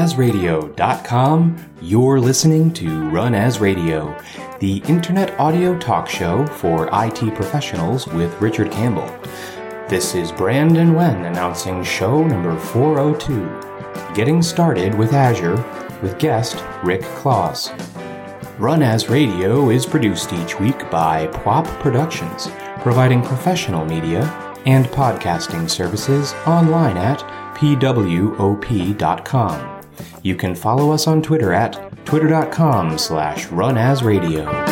runasradio.com, you're listening to Run As Radio, the internet audio talk show for IT professionals with Richard Campbell. This is Brandon Wen announcing show number 402, Getting Started with Azure, with guest Rick Claus. Run As Radio is produced each week by PWOP Productions, providing professional media and podcasting services online at pwop.com. You can follow us on Twitter at twitter.com/runasradio.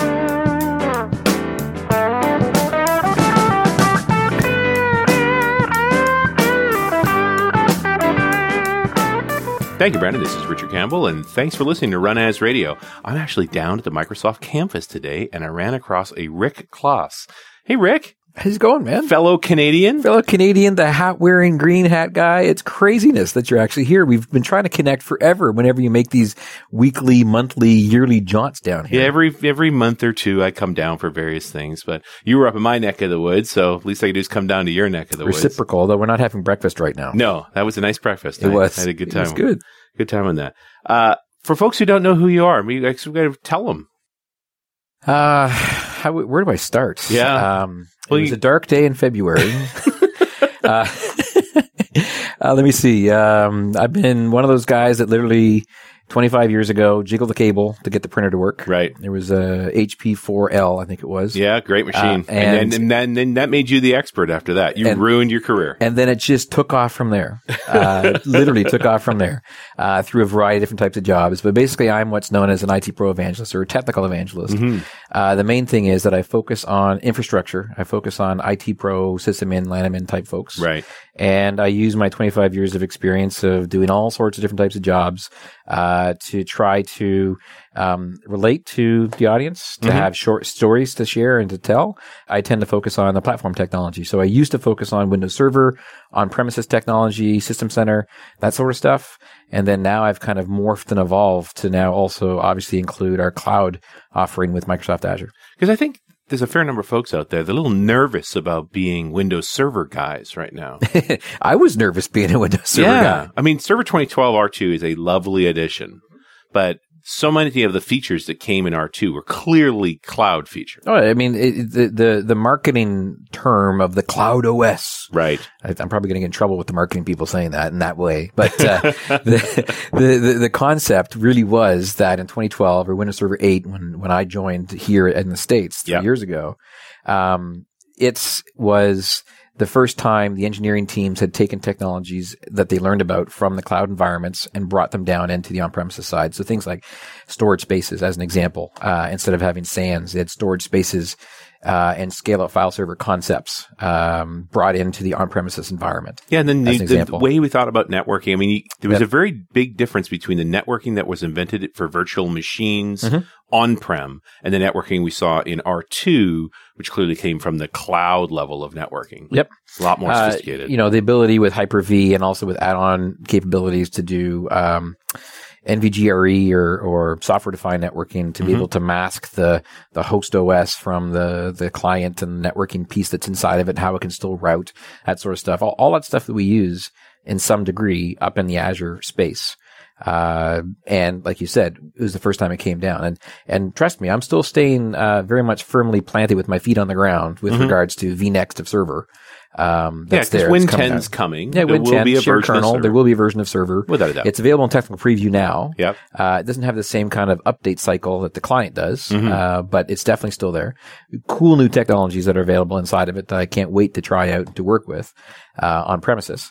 Thank you, Brandon. This is Richard Campbell, and thanks for listening to Run As Radio. I'm actually down at the Microsoft campus today, and I ran across a Rick Claus. Hey, Rick. How's it going, man? Fellow Canadian, the hat-wearing green hat guy. It's craziness that you're actually here. We've been trying to connect forever whenever you make these weekly, monthly, yearly jaunts down here. Yeah, every month or two I come down for various things, but you were up in my neck of the woods, so at least I could just come down to your neck of the woods. Reciprocal, though we're not having breakfast right now. No, that was a nice breakfast. It was. I had a good time. It was good. Good time on that. For folks who don't know who you are, we got to tell them. Where do I start? Yeah. It was a dark day in February. Let me see. I've been one of those guys that literally 25 years ago jiggled the cable to get the printer to work. Right. There was a HP 4L, I think it was. Yeah, great machine. And then that made you the expert after that. You ruined your career. And then it just took off from there. Literally took off from there through a variety of different types of jobs. But basically, I'm what's known as an IT pro evangelist or a technical evangelist. Mm-hmm. The main thing is that I focus on infrastructure. I focus on IT pro, sysadmin, LAN type folks. Right. And I use my 25 years of experience of doing all sorts of different types of jobs to try to relate to the audience, to have short stories to share and to tell. I tend to focus on the platform technology. So I used to focus on Windows Server, on-premises technology, System Center, that sort of stuff. And then now I've kind of morphed and evolved to now also obviously include our cloud offering with Microsoft Azure. Because I think there's a fair number of folks out there that are a little nervous about being Windows Server guys right now. I was nervous being a Windows Server guy. I mean, Server 2012 R2 is a lovely addition, but so many of the features that came in R2 were clearly cloud features. Oh, I mean, the marketing term of the cloud OS. Right. I'm probably going to get in trouble with the marketing people saying that in that way. But the concept really was that in 2012 or Windows Server 8, when I joined here in the States 3 years ago, it was the first time the engineering teams had taken technologies that they learned about from the cloud environments and brought them down into the on-premises side. So things like storage spaces, as an example, instead of having SANs, they had storage spaces and scale-out file server concepts brought into the on-premises environment. Yeah, and then the way we thought about networking, I mean, there was a very big difference between the networking that was invented for virtual machines on-prem and the networking we saw in R2, which clearly came from the cloud level of networking. Yep. It's a lot more sophisticated. The ability with Hyper-V and also with add-on capabilities to do NVGRE or software-defined networking to be able to mask the host OS from the client and the networking piece that's inside of it and how it can still route, that sort of stuff. All that stuff that we use in some degree up in the Azure space. And like you said, it was the first time it came down. And trust me, I'm still staying very much firmly planted with my feet on the ground with regards to vNext of server. Because Win 10's coming. Yeah, Win 10, shared kernel. There will be a version of server. Without a doubt. It's available in technical preview now. Yep. It doesn't have the same kind of update cycle that the client does, but it's definitely still there. Cool new technologies that are available inside of it that I can't wait to try out and to work with on premises.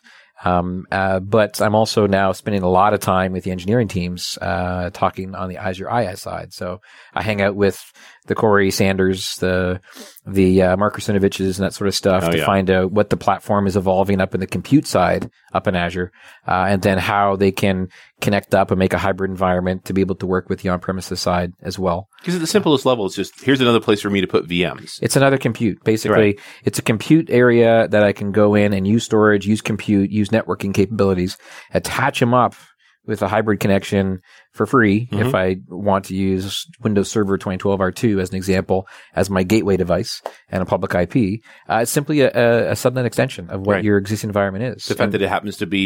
But I'm also now spending a lot of time with the engineering teams, talking on the Azure IaaS side. So I hang out with the Corey Sanders, the Mark Rusinoviches and that sort of stuff to find out what the platform is evolving up in the compute side up in Azure, and then how they can connect up and make a hybrid environment to be able to work with the on-premises side as well. Because at the simplest level, it's just, here's another place for me to put VMs. It's another compute. Basically, it's a compute area that I can go in and use storage, use compute, use networking capabilities, attach them up with a hybrid connection for free if I want to use Windows Server 2012 R2 as an example as my gateway device and a public IP. It's simply a subnet extension of what your existing environment is. The fact that it happens to be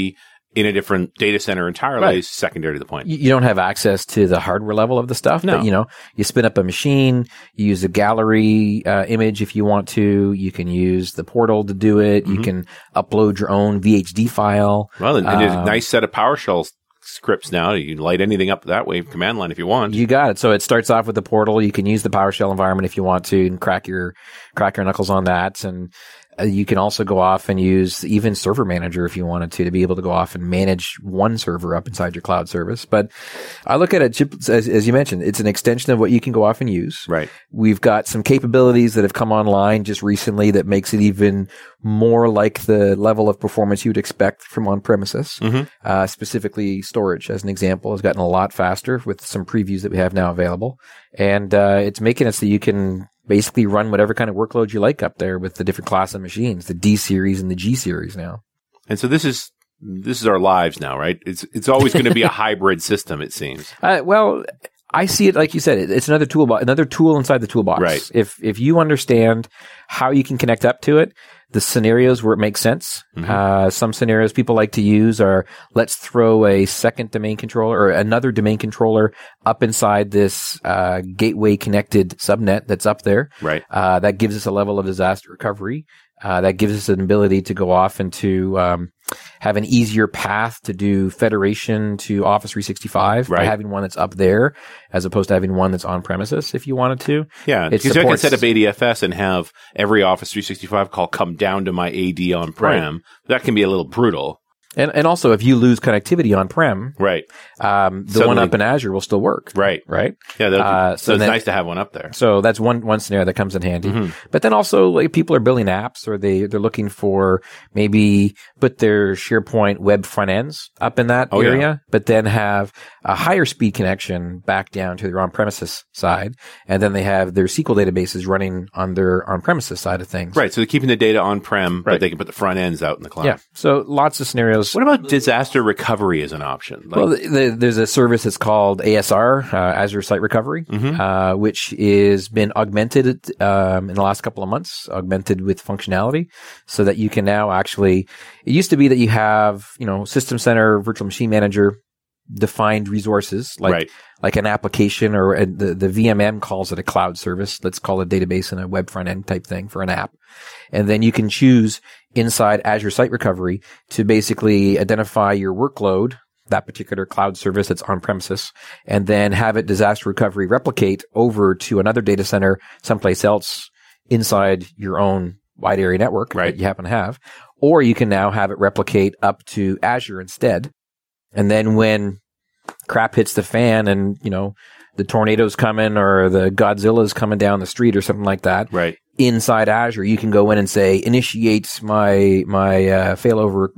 in a different data center entirely is secondary to the point. You don't have access to the hardware level of the stuff, No. but you spin up a machine, you use a gallery image if you want to, you can use the portal to do it, you can upload your own VHD file. Well, and there's a nice set of PowerShell scripts now. You can light anything up that way, command line if you want. You got it. So it starts off with the portal. You can use the PowerShell environment if you want to and crack your knuckles on that. And you can also go off and use even Server Manager if you wanted to be able to go off and manage one server up inside your cloud service. But I look at it, as you mentioned, it's an extension of what you can go off and use. Right. We've got some capabilities that have come online just recently that makes it even more like the level of performance you'd expect from on-premises. Specifically storage, as an example, has gotten a lot faster with some previews that we have now available. And it's making it so you can basically run whatever kind of workload you like up there with the different class of machines, the D series and the G series now. And so this is our lives now, right? It's always going to be a hybrid system, it seems. Well, I see it like you said. It's another tool inside the toolbox. Right. If you understand how you can connect up to it, the scenarios where it makes sense. Some scenarios people like to use are, let's throw a second domain controller or another domain controller up inside this gateway connected subnet that's up there. Right. That gives us a level of disaster recovery. That gives us an ability to go off and to have an easier path to do federation to Office 365 by having one that's up there as opposed to having one that's on premises if you wanted to. Yeah, because I can set up ADFS and have every Office 365 call come down to my AD on-prem. Right. That can be a little brutal. And also, if you lose connectivity on-prem, right, the one up in Azure will still work. Right. Yeah, so it's nice to have one up there. So that's one scenario that comes in handy. But then also, like, people are building apps, or they're looking for maybe put their SharePoint web front ends up in that area, but then have a higher speed connection back down to their on-premises side, and then they have their SQL databases running on their on-premises side of things. Right. So they're keeping the data on-prem, but they can put the front ends out in the cloud. Yeah. So lots of scenarios. What about disaster recovery as an option? Well, there's a service that's called ASR, Azure Site Recovery, which has been augmented in the last couple of months, augmented with functionality, so that you can now actually. It used to be that you have, System Center, Virtual Machine Manager, defined resources like an application, or the VMM calls it a cloud service. Let's call it a database and a web front end type thing for an app. And then you can choose inside Azure Site Recovery to basically identify your workload, that particular cloud service that's on premises, and then have it disaster recovery replicate over to another data center someplace else inside your own wide area network that you happen to have. Or you can now have it replicate up to Azure instead. And then when crap hits the fan and, the tornado's coming or the Godzilla's coming down the street or something like that. Right. Inside Azure, you can go in and say, initiate my failover,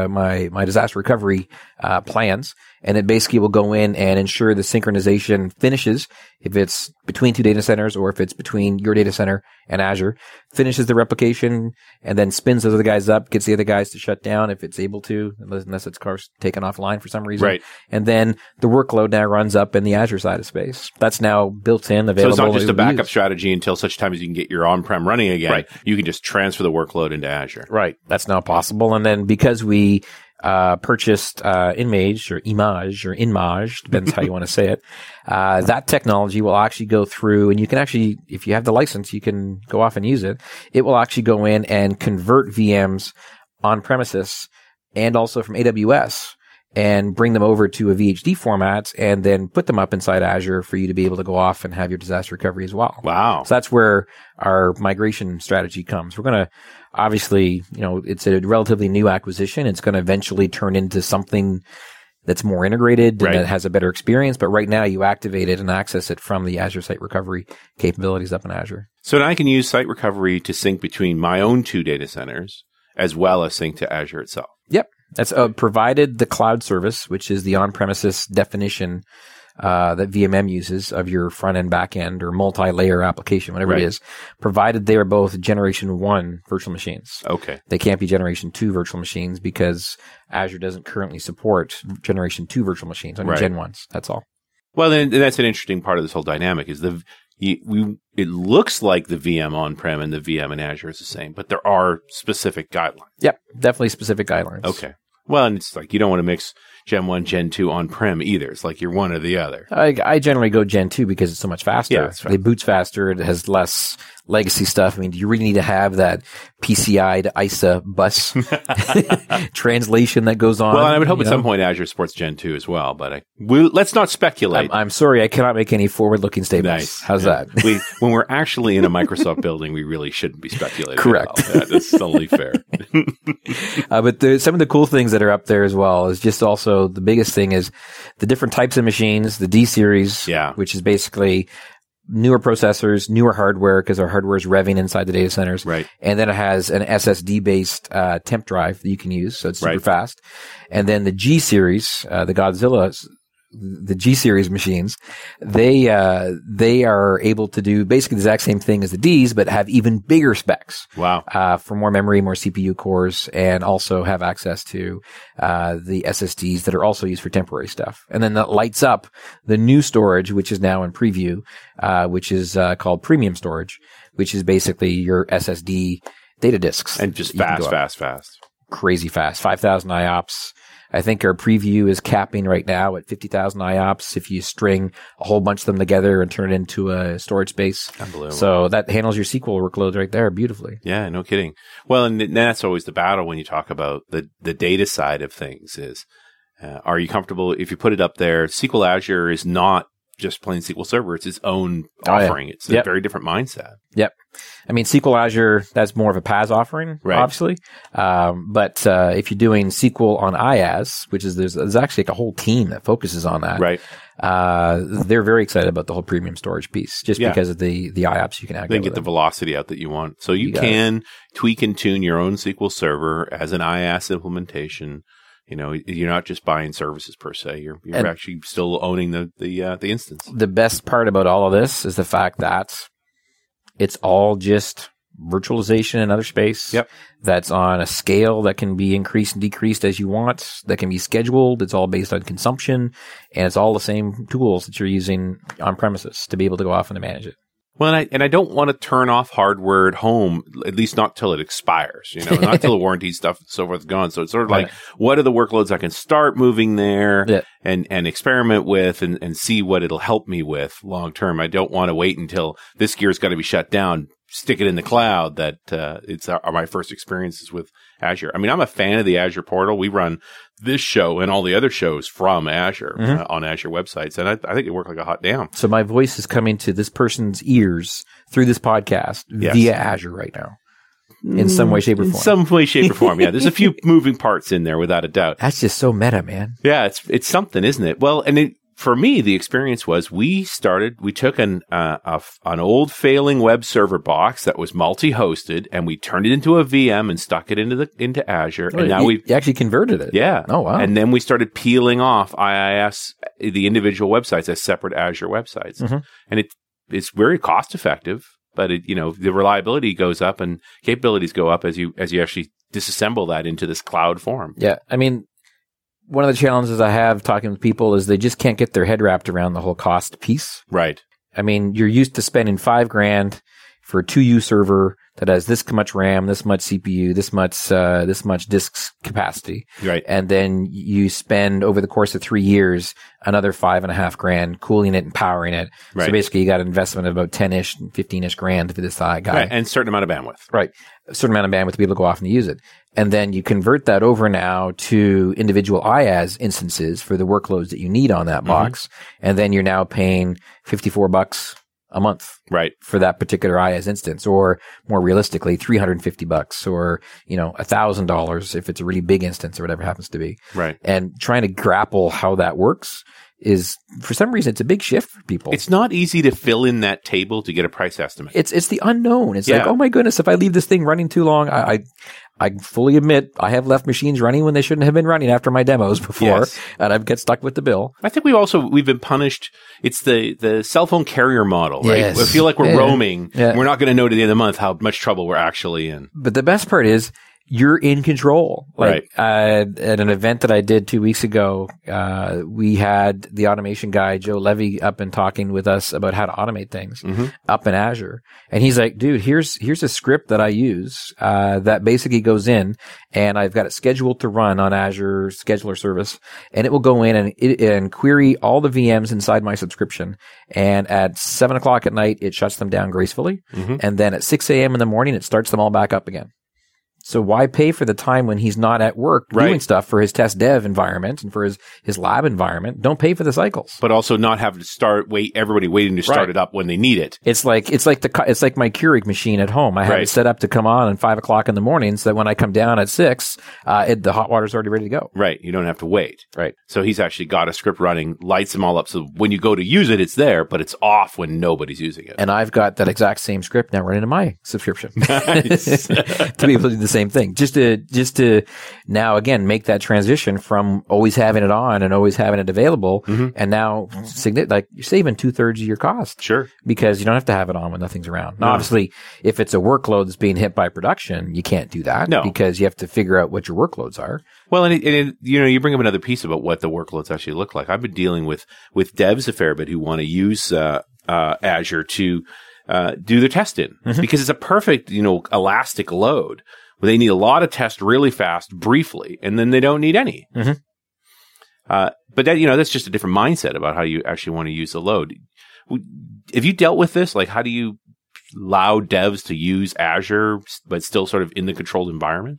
my disaster recovery, plans. And it basically will go in and ensure the synchronization finishes if it's between two data centers or if it's between your data center and Azure, finishes the replication and then spins those other guys up, gets the other guys to shut down if it's able to, unless it's, of course, taken offline for some reason. Right. And then the workload now runs up in the Azure side of space. That's now built in, available. So it's not just a backup strategy until such time as you can get your on-prem running again. Right. You can just transfer the workload into Azure. Right. That's now possible. And then because we purchased InMage or InMage, depends how you want to say it. That technology will actually go through, and you can actually, if you have the license, you can go off and use it. It will actually go in and convert VMs on premises and also from AWS and bring them over to a VHD format and then put them up inside Azure for you to be able to go off and have your disaster recovery as well. Wow. So that's where our migration strategy comes. We're going to, obviously, it's a relatively new acquisition. It's going to eventually turn into something that's more integrated and that has a better experience. But right now you activate it and access it from the Azure Site Recovery capabilities up in Azure. So now I can use Site Recovery to sync between my own two data centers as well as sync to Azure itself. Yep. That's provided the cloud service, which is the on-premises definition that VMM uses of your front-end, back-end, or multi-layer application, whatever it is, provided they are both Generation 1 virtual machines. Okay. They can't be Generation 2 virtual machines because Azure doesn't currently support Generation 2 virtual machines, only Gen 1s. That's all. Well, then that's an interesting part of this whole dynamic is it looks like the VM on-prem and the VM in Azure is the same, but there are specific guidelines. Yep, definitely specific guidelines. Okay. Well, and it's like you don't want to mix Gen 1, Gen 2 on-prem either. It's like you're one or the other. I generally go Gen 2 because it's so much faster. Yeah, that's right. It boots faster. It has less legacy stuff. I mean, do you really need to have that PCI to ISA bus translation that goes on? Well, I would hope at some point Azure supports Gen 2 as well, but let's not speculate. I'm sorry, I cannot make any forward-looking statements. Nice. How's that? When we're actually in a Microsoft building, we really shouldn't be speculating. Correct. Yeah, that's totally fair. But some of the cool things that are up there as well is just also the biggest thing is the different types of machines, the D series, which is basically newer processors, newer hardware because our hardware is revving inside the data centers. Right. And then it has an SSD based temp drive that you can use. So it's super fast. And then the G series, the G series machines, they are able to do basically the exact same thing as the Ds, but have even bigger specs. Wow. For more memory, more CPU cores, and also have access to the SSDs that are also used for temporary stuff. And then that lights up the new storage, which is now in preview, which is called premium storage, which is basically your SSD data disks. And just fast. Crazy fast. 5,000 IOPS. I think our preview is capping right now at 50,000 IOPS if you string a whole bunch of them together and turn it into a storage space. Unbelievable. So that handles your SQL workloads right there beautifully. Yeah, no kidding. Well, and that's always the battle when you talk about the data side of things is, are you comfortable if you put it up there? SQL Azure is not just plain SQL Server. It's its own offering. It's a very different mindset. Yep. I mean, SQL Azure, that's more of a PaaS offering, obviously. But if you're doing SQL on IaaS, which is, there's actually like a whole team that focuses on that. Right. They're very excited about the whole premium storage piece just because of the IOPS you can add. Then get the velocity out that you want. So you can tweak and tune your own SQL Server as an IaaS implementation. You know, you're not just buying services per se. You're actually still owning the instance. The best part about all of this is the fact that it's all just virtualization in other space. Yep. That's on a scale that can be increased and decreased as you want. That can be scheduled. It's all based on consumption, and it's all the same tools that you're using on premises to be able to go off and to manage it. Well, and I don't want to turn off hardware at home, at least not till it expires, you know, not till the warranty stuff and so forth is gone. So it's sort of like, what are the workloads I can start moving there and experiment with and see what it'll help me with long term. I don't want to wait until this gear's got to be shut down, stick it in the cloud. That it's my first experiences with Azure. I mean, I'm a fan of the Azure portal. We run this show and all the other shows from Azure on Azure websites. And I think it worked like a hot damn. So my voice is coming to this person's ears through this podcast via Azure right now. In some way, shape, or form. In some way, shape, or form. Yeah, there's a few moving parts in there without a doubt. That's just so meta, man. Yeah, it's something, isn't it? Well, and for me, the experience was we took an old failing web server box that was multi-hosted and we turned it into a VM and stuck it into Azure. And now you actually converted it. Yeah. Oh, wow. And then we started peeling off IIS, the individual websites as separate Azure websites. Mm-hmm. And it's very cost effective, but the reliability goes up and capabilities go up as you actually disassemble that into this cloud form. Yeah. I mean, one of the challenges I have talking with people is they just can't get their head wrapped around the whole cost piece. Right. I mean, you're used to spending $5,000 for a 2U server that has this much RAM, this much CPU, this much disk capacity. Right. And then you spend over the course of 3 years another $5,500 cooling it and powering it. Right. So basically you got an investment of about 10-ish, 15-ish grand for this guy. Right. And a certain amount of bandwidth. Right. A certain amount of bandwidth to be able to go off and use it. And then you convert that over now to individual IaaS instances for the workloads that you need on that box. And then you're now paying $54 a month. Right. For that particular IaaS instance, or more realistically, $350 or, $1,000 if it's a really big instance or whatever it happens to be. Right. And trying to grapple how that works is, for some reason, it's a big shift for people. It's not easy to fill in that table to get a price estimate. It's the unknown. It's like, oh my goodness, if I leave this thing running too long, I fully admit I have left machines running when they shouldn't have been running after my demos before, and I get stuck with the bill. I think we've been punished. It's the cell phone carrier model, right? Yes. I feel like we're roaming. Yeah. We're not going to know to the end of the month how much trouble we're actually in. But the best part is, you're in control. Like, Right. At an event that I did 2 weeks ago, we had the automation guy, Joe Levy, up and talking with us about how to automate things up in Azure. And he's like, dude, here's a script that I use, that basically goes in, and I've got it scheduled to run on Azure Scheduler Service, and it will go in and query all the VMs inside my subscription. And at 7:00 at night, it shuts them down gracefully. And then at 6 a.m. in the morning, it starts them all back up again. So why pay for the time when he's not at work doing stuff for his test dev environment and for his lab environment? Don't pay for the cycles. But also not have to everybody waiting to start it up when they need it. It's like my Keurig machine at home. I have it set up to come on at 5:00 in the morning, so that when I come down at 6, the hot water's already ready to go. Right. You don't have to wait. Right. So he's actually got a script running, lights them all up. So when you go to use it, it's there, but it's off when nobody's using it. And I've got that exact same script now running in my subscription Nice. to be able to do the same thing. Just to now again make that transition from always having it on and always having it available, and now like you're saving 2/3 of your cost. Sure. Because you don't have to have it on when nothing's around. Now, obviously, if it's a workload that's being hit by production, you can't do that. No. Because you have to figure out what your workloads are. Well, and you bring up another piece about what the workloads actually look like. I've been dealing with devs a fair bit who want to use Azure to do their test in because it's a perfect, elastic load where they need a lot of tests really fast, briefly, and then they don't need any. But that, that's just a different mindset about how you actually want to use the load. Have you dealt with this? Like, how do you allow devs to use Azure, but still sort of in the controlled environment?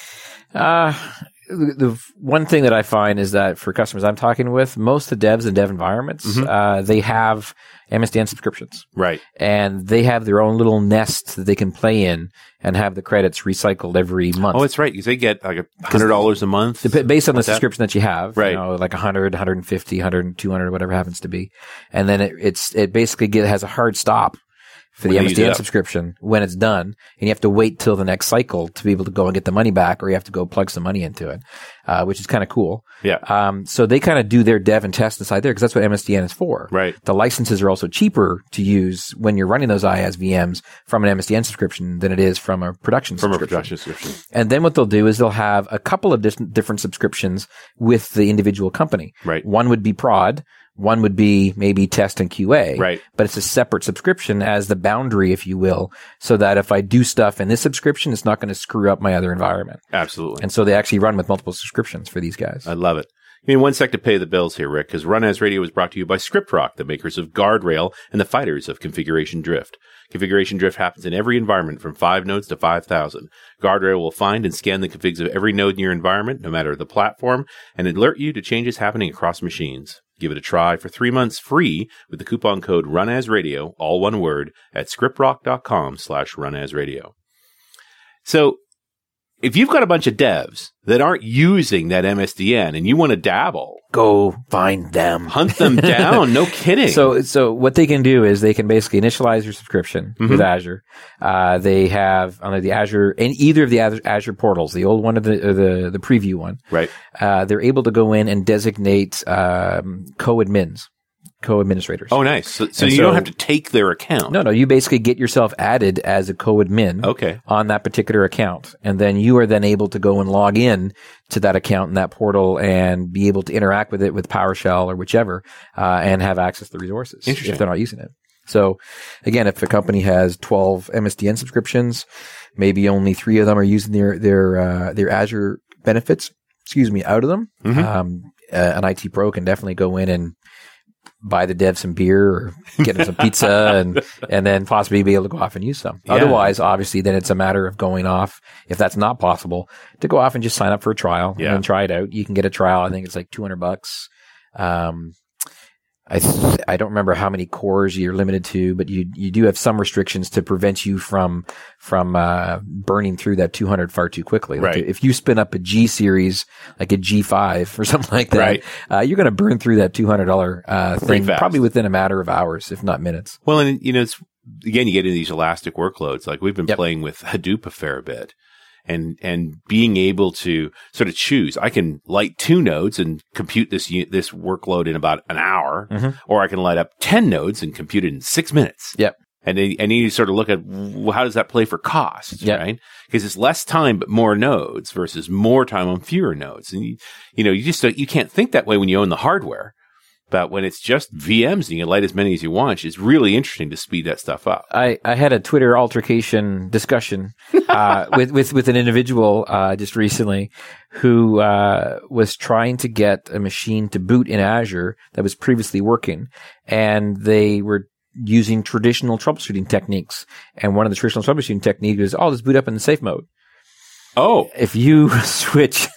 The one thing that I find is that for customers I'm talking with, most of the devs and dev environments, they have MSDN subscriptions. Right. And they have their own little nest that they can play in and have the credits recycled every month. Oh, that's right. Because they get like $100 a month. Based on the subscription that you have. Right. Like 100, 150, 100, 200, whatever happens to be. And then it basically has a hard stop for the MSDN subscription when it's done, and you have to wait till the next cycle to be able to go and get the money back, or you have to go plug some money into it, which is kind of cool. Yeah. So they kind of do their dev and test inside there because that's what MSDN is for. Right. The licenses are also cheaper to use when you're running those IaaS VMs from an MSDN subscription than it is from a production subscription. And then what they'll do is they'll have a couple of different subscriptions with the individual company. Right. One would be prod. One would be maybe test and QA, right? But it's a separate subscription as the boundary, if you will, so that if I do stuff in this subscription, it's not going to screw up my other environment. Absolutely. And so they actually run with multiple subscriptions for these guys. I love it. One sec to pay the bills here, Rick, because Run As Radio is brought to you by ScriptRock, the makers of Guardrail and the fighters of Configuration Drift. Configuration drift happens in every environment from 5 nodes to 5,000. Guardrail will find and scan the configs of every node in your environment, no matter the platform, and alert you to changes happening across machines. Give it a try for 3 months free with the coupon code RUNASRadio, all one word, at scriptrock.com/runasradio. So, if you've got a bunch of devs that aren't using that MSDN and you want to dabble, go find them. Hunt them down. No kidding. So what they can do is they can basically initialize your subscription with Azure. They have under the Azure, in either of the Azure portals, the old one or the preview one. Right. They're able to go in and designate co-administrators. Oh, nice. So you don't have to take their account. No. You basically get yourself added as a co-admin on that particular account. And then you are then able to go and log in to that account in that portal and be able to interact with it with PowerShell or whichever, and have access to the resources if they're not using it. So again, if a company has 12 MSDN subscriptions, maybe only 3 of them are using their Azure benefits, out of them. An IT pro can definitely go in and buy the dev some beer or get them some pizza and then possibly be able to go off and use some. Yeah. Otherwise, obviously, then it's a matter of going off, if that's not possible, to go off and just sign up for a trial and then try it out. You can get a trial. I think it's like $200. I don't remember how many cores you're limited to, but you do have some restrictions to prevent you from burning through that 200 far too quickly. Like if you spin up a G series, like a G5 or something like that, you're going to burn through that $200 thing probably within a matter of hours, if not minutes. Well, and it's again, you get into these elastic workloads. Like we've been playing with Hadoop a fair bit. And being able to sort of choose, I can light 2 nodes and compute this workload in about an hour, or I can light up 10 nodes and compute it in 6 minutes. Yep. And then you sort of look at, well, how does that play for cost, right? Because it's less time, but more nodes versus more time on fewer nodes. And you can't think that way when you own the hardware. But when it's just VMs and you can light as many as you want, it's really interesting to speed that stuff up. I had a Twitter altercation discussion with an individual just recently who was trying to get a machine to boot in Azure that was previously working, and they were using traditional troubleshooting techniques. And one of the traditional troubleshooting techniques is, just boot up in the safe mode. Oh. If you switch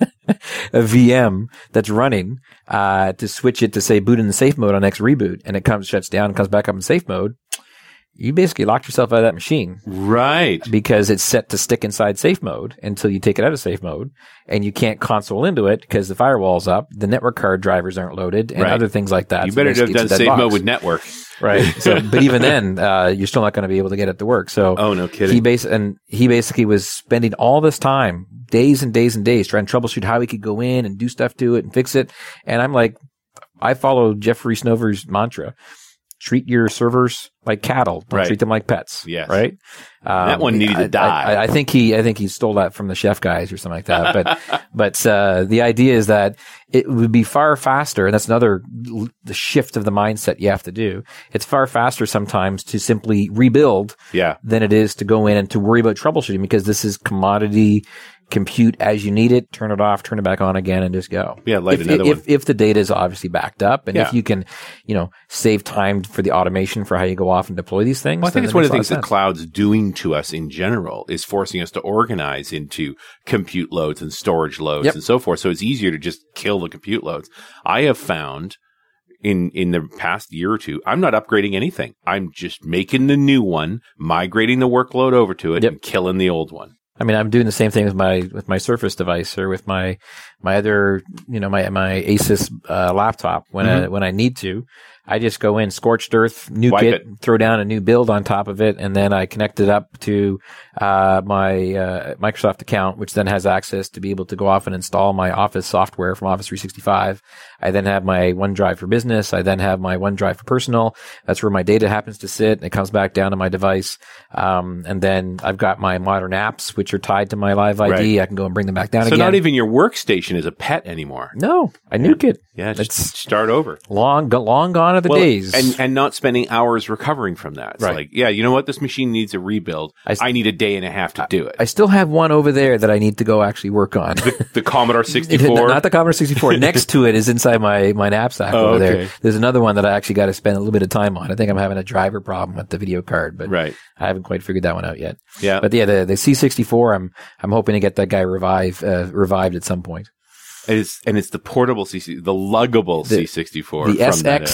a VM that's running to switch it to, say, boot in the safe mode on next reboot, and it shuts down and comes back up in safe mode, you basically locked yourself out of that machine. Right. Because it's set to stick inside safe mode until you take it out of safe mode, and you can't console into it because the firewall's up, the network card drivers aren't loaded, and other things like that. You better have done safe mode with network. Right. So, but even then, you're still not going to be able to get it to work. So, no kidding. He basically was spending all this time, days and days and days, trying to troubleshoot how he could go in and do stuff to it and fix it. And I'm like, I follow Jeffrey Snover's mantra: treat your servers like cattle, don't treat them like pets. Yes. Right. That one needed to die. I think he stole that from the chef guys or something like that. But the idea is that it would be far faster, and that's the shift of the mindset you have to do. It's far faster sometimes to simply rebuild than it is to go in and to worry about troubleshooting, because this is commodity compute as you need it, turn it off, turn it back on again, and just go. Yeah, light another one. If the data is obviously backed up, and if you can, save time for the automation for how you go off and deploy these things. Well, I think it's one of the things that cloud's doing to us in general is forcing us to organize into compute loads and storage loads and so forth. So it's easier to just kill the compute loads. I have found in the past year or two, I'm not upgrading anything. I'm just making the new one, migrating the workload over to it, and killing the old one. I mean, I'm doing the same thing with my Surface device or with my other, my Asus laptop. When I need to, I just go in, scorched earth, nuke it, throw down a new build on top of it, and then I connect it up to my Microsoft account, which then has access to be able to go off and install my Office software from Office 365. I then have my OneDrive for business. I then have my OneDrive for personal. That's where my data happens to sit, and it comes back down to my device. And then I've got my modern apps, which are tied to my Live ID. Right. I can go and bring them back down again. So not even your workstation is a pet anymore. No, I nuke it. Yeah, just start over. Long gone are the days. And not spending hours recovering from that. It's like, you know what? This machine needs a rebuild. I need a day and a half to do it. I still have one over there that I need to go actually work on. The Commodore 64? Not the Commodore 64. Next to it is inside my knapsack over there. There's another one that I actually got to spend a little bit of time on. I think I'm having a driver problem with the video card, but I haven't quite figured that one out yet. Yeah. But the C64, I'm hoping to get that guy revived at some point. It's the portable the luggable C64. The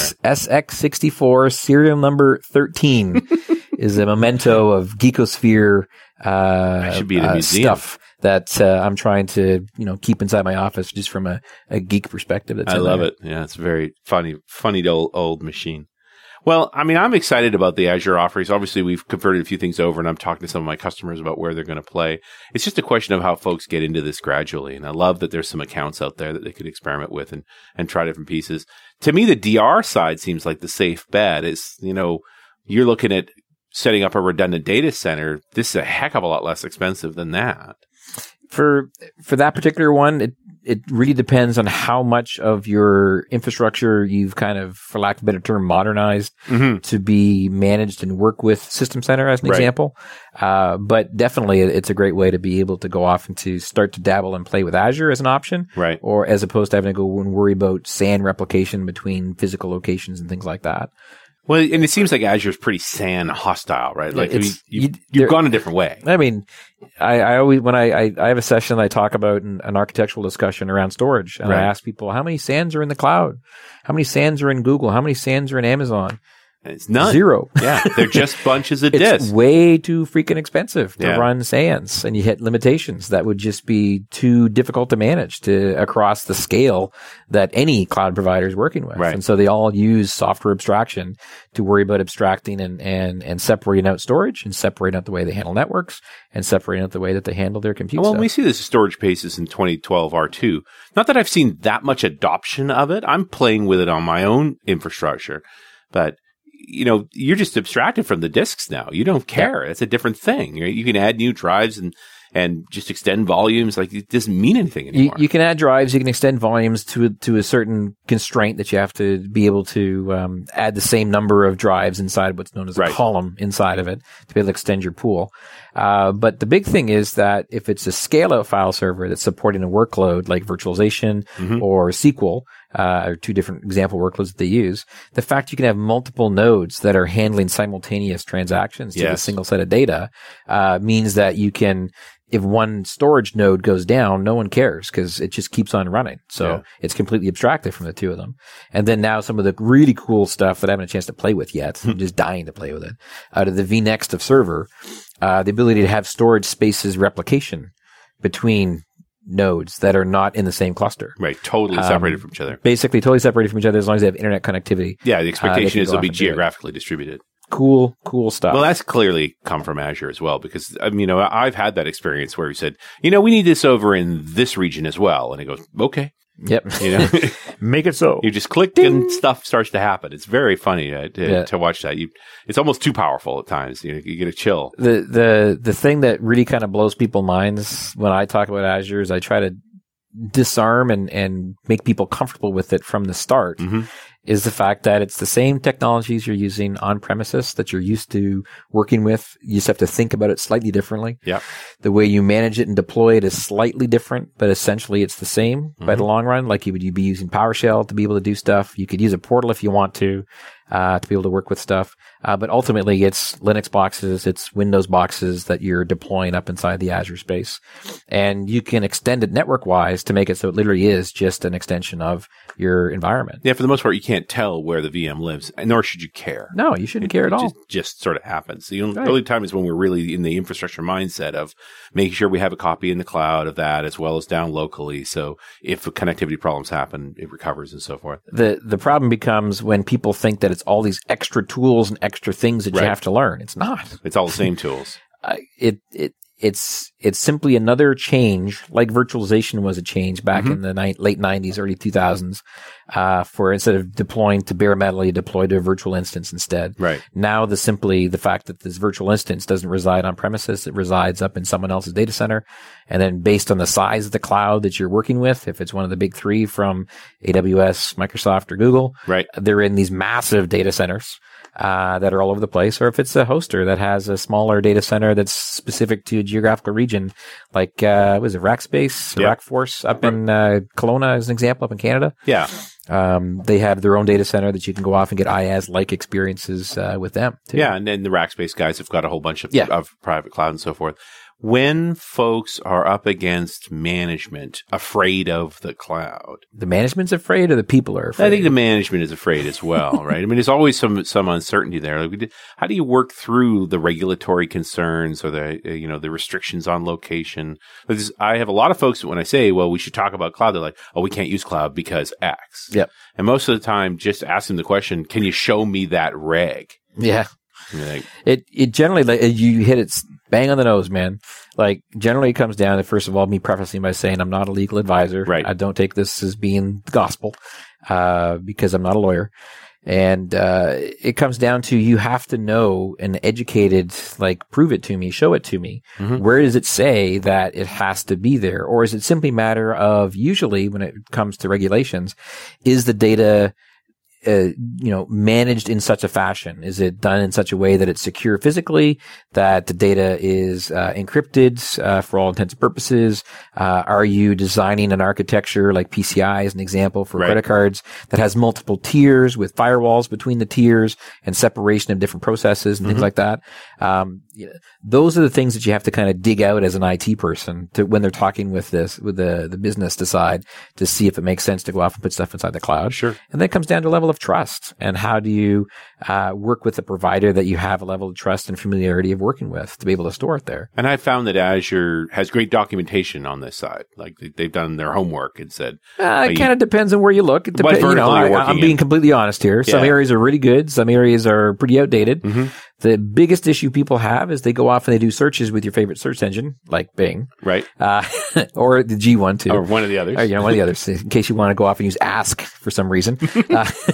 SX64 serial number 13 is a memento of Geekosphere should be in a museum. Stuff that I'm trying to keep inside my office just from a geek perspective. I love it. Yeah, it's a very funny old machine. Well, I mean, I'm excited about the Azure offerings. Obviously, we've converted a few things over, and I'm talking to some of my customers about where they're going to play. It's just a question of how folks get into this gradually. And I love that there's some accounts out there that they could experiment with and try different pieces. To me, the DR side seems like the safe bet. Is, you're looking at setting up a redundant data center. This is a heck of a lot less expensive than that. For that particular one, it really depends on how much of your infrastructure you've kind of, for lack of a better term, modernized to be managed and work with System Center as an example. But definitely it's a great way to be able to go off and to start to dabble and play with Azure as an option. Right. Or as opposed to having to go and worry about SAN replication between physical locations and things like that. Well, and it seems like Azure is pretty SAN hostile, right? Like you've gone a different way. I mean, I always, when I have a session, I talk about an architectural discussion around storage, and I ask people, how many SANs are in the cloud? How many SANs are in Google? How many SANs are in Amazon? It's none. 0. Yeah, they're just bunches of disks. It's way too freaking expensive to run SANs, and you hit limitations that would just be too difficult to manage across the scale that any cloud provider is working with. Right. And so they all use software abstraction to worry about abstracting and separating out storage and separating out the way they handle networks and separating out the way that they handle their compute stuff. We see this storage paces in 2012 R2. Not that I've seen that much adoption of it. I'm playing with it on my own infrastructure, but you're just abstracted from the disks now. You don't care. It's a different thing. Right? You can add new drives and just extend volumes. Like, it doesn't mean anything anymore. You can add drives. You can extend volumes to a certain constraint that you have to be able to add the same number of drives inside what's known as a column inside of it to be able to extend your pool. But the big thing is that if it's a scale-out file server that's supporting a workload like virtualization or SQL, or two different example workloads that they use, the fact you can have multiple nodes that are handling simultaneous transactions to a single set of data means that you can, if one storage node goes down, no one cares because it just keeps on running. So it's completely abstracted from the two of them. And then now some of the really cool stuff that I haven't had a chance to play with yet, I'm just dying to play with it, out of the vNext of server, the ability to have storage spaces replication between nodes that are not in the same cluster. Right. Totally separated from each other. Basically totally separated from each other as long as they have internet connectivity. Yeah. The expectation is they'll be geographically distributed. Cool stuff. Well, that's clearly come from Azure as well, because, I've had that experience where we said, we need this over in this region as well. And it goes, okay. Yep. Make it so. You just click and stuff starts to happen. It's very funny to watch that. It's almost too powerful at times. You get a chill. The thing that really kind of blows people's minds when I talk about Azure is I try to disarm and make people comfortable with it from the start. Is the fact that it's the same technologies you're using on premises that you're used to working with. You just have to think about it slightly differently. Yeah. The way you manage it and deploy it is slightly different, but essentially it's the same by the long run. Like you'd be using PowerShell to be able to do stuff. You could use a portal if you want to be able to work with stuff. But ultimately it's Linux boxes, it's Windows boxes that you're deploying up inside the Azure space. And you can extend it network-wise to make it so it literally is just an extension of your environment. Yeah, for the most part, you can't tell where the VM lives, nor should you care. No, you shouldn't care at all. Just sort of happens. The only time is when we're really in the infrastructure mindset of making sure we have a copy in the cloud of that as well as down locally. So if connectivity problems happen, it recovers and so forth. The problem becomes when people think that it's all these extra tools and extra things that you have to learn. It's not. It's all the same tools. It's simply another change, like virtualization was a change back in the late 90s, early 2000s, for instead of deploying to bare metal, you deploy to a virtual instance instead. Right. Now the fact that this virtual instance doesn't reside on premises, it resides up in someone else's data center. And then based on the size of the cloud that you're working with, if it's one of the big three from AWS, Microsoft, or Google, they're in these massive data centers. That are all over the place, or if it's a hoster that has a smaller data center that's specific to a geographical region, like, was it Rackspace, Rackforce up in Kelowna as an example, up in Canada? Yeah. They have their own data center that you can go off and get IaaS-like experiences with them, too. Yeah, and then the Rackspace guys have got a whole bunch of private cloud and so forth. When folks are up against management afraid of the cloud. The management's afraid or the people are afraid? I think the management is afraid as well, right? I mean, there's always some uncertainty there. Like, how do you work through the regulatory concerns or the restrictions on location? Because I have a lot of folks that when I say, well, we should talk about cloud, they're like, oh, we can't use cloud because X. Yep. And most of the time, just ask them the question, can you show me that reg? Yeah. Like, it generally, you hit it bang on the nose, man. Like, generally it comes down to, first of all, me prefacing by saying I'm not a legal advisor. Right. I don't take this as being gospel, because I'm not a lawyer. And, it comes down to, you have to know an educated, like, prove it to me, show it to me. Where does it say that it has to be there? Or is it simply a matter of, usually when it comes to regulations, is the data managed in such a fashion? Is it done in such a way that it's secure physically, that the data is encrypted for all intents and purposes? Are you designing an architecture like PCI as an example for credit cards that has multiple tiers with firewalls between the tiers and separation of different processes and things like that? Those are the things that you have to kind of dig out as an IT person when they're talking with the business side to see if it makes sense to go off and put stuff inside the cloud. Sure. And then it comes down to a level of trust, and how do you work with the provider that you have a level of trust and familiarity of working with to be able to store it there. And I found that Azure has great documentation on this side. Like, they've done their homework and said, it kind of depends on where you look. It depends. I'm being completely honest here. Some areas are really good. Some areas are pretty outdated. The biggest issue people have is they go off and they do searches with your favorite search engine, like Bing. Right. Or the G1 too. Or one of the others. Or, one of the others, in case you want to go off and use Ask for some reason.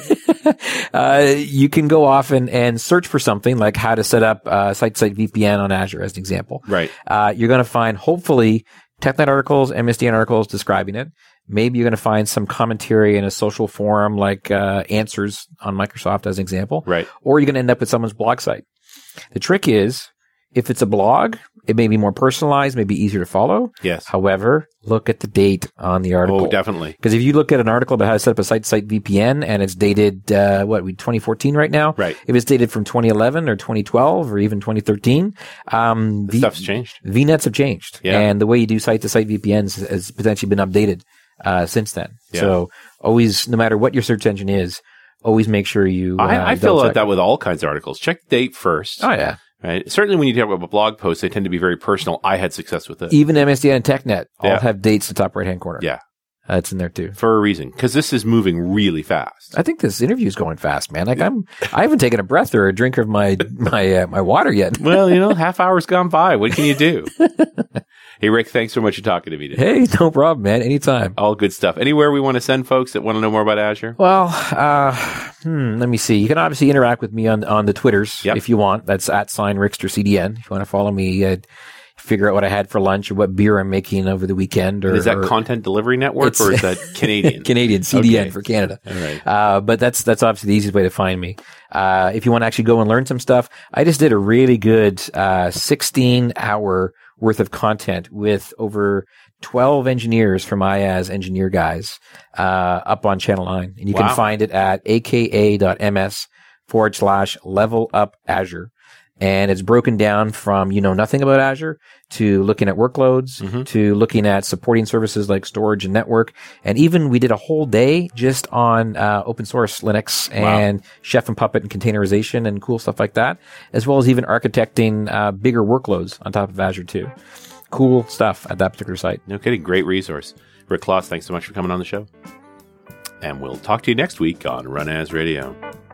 you can go off and search for something like how to set up site-to-site VPN on Azure, as an example. Right. You're going to find, hopefully, TechNet articles, MSDN articles describing it. Maybe you're going to find some commentary in a social forum like Answers on Microsoft, as an example. Right. Or you're going to end up with someone's blog site. The trick is, if it's a blog, it may be more personalized, may be easier to follow. Yes. However, look at the date on the article. Oh, definitely. Because if you look at an article about how to set up a site-to-site VPN and it's dated, 2014 right now? Right. If it's dated from 2011 or 2012 or even 2013, stuff's changed. VNets have changed. Yeah. And the way you do site-to-site VPNs has potentially been updated since then. Yeah. So always, no matter what your search engine is, always make sure you I feel like that with all kinds of articles. Check the date first. Oh, yeah. Right. Certainly when you talk about blog posts, they tend to be very personal. I had success with it. Even MSDN and TechNet all Yeah. have dates in the top right-hand corner. Yeah. That's in there too. For a reason. Because this is moving really fast. I think this interview is going fast, man. Like I haven't taken a breath or a drink of my water yet. Well, half hour's gone by. What can you do? Hey, Rick, thanks so much for talking to me today. Hey, no problem, man. Anytime. All good stuff. Anywhere we want to send folks that want to know more about Azure? Well, let me see. You can obviously interact with me on the Twitters if you want. That's @RicksterCDN. If you want to follow me, figure out what I had for lunch or what beer I'm making over the weekend. Or is that Content Delivery Network or is that Canadian? Canadian, CDN Okay. for Canada. All right. But that's obviously the easiest way to find me. If you want to actually go and learn some stuff, I just did a really good 16-hour worth of content with over 12 engineers from IaaS Engineer Guys up on Channel 9. And you can find it at aka.ms/level up Azure. And it's broken down from, nothing about Azure to looking at workloads to looking at supporting services like storage and network. And even we did a whole day just on open source Linux and Chef and Puppet and containerization and cool stuff like that, as well as even architecting bigger workloads on top of Azure too. Cool stuff at that particular site. No kidding. Great resource. Rick Kloss, thanks so much for coming on the show. And we'll talk to you next week on Run As Radio.